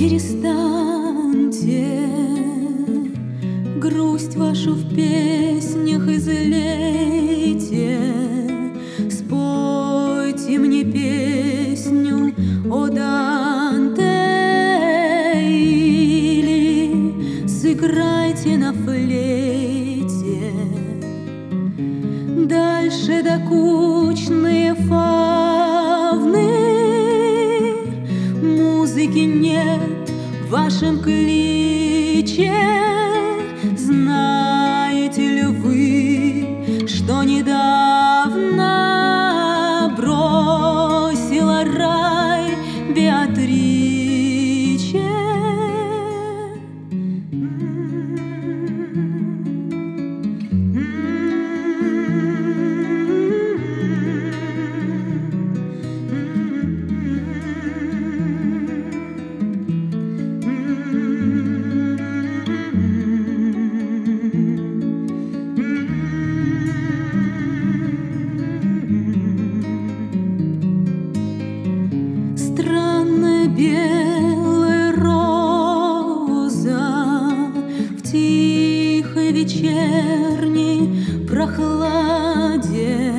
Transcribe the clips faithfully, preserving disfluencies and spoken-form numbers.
перестаньте грусть вашу в песнях излейте, спойте мне песню о Данте или сыграйте на флейте дальше докучные фавны. Музыки нет в вашем кличе. Знаете ли вы, что недавно бросила рай Беатриче? Странная белая роза в тихой вечерней прохладе.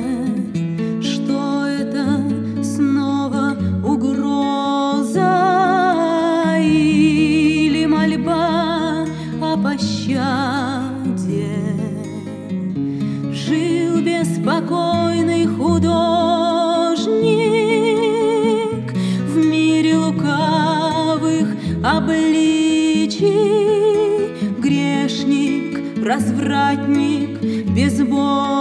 Что это снова угроза или мольба о пощаде? Жил беспокойный художник в мире лукавых обличий, грешник, развратник, безбожник.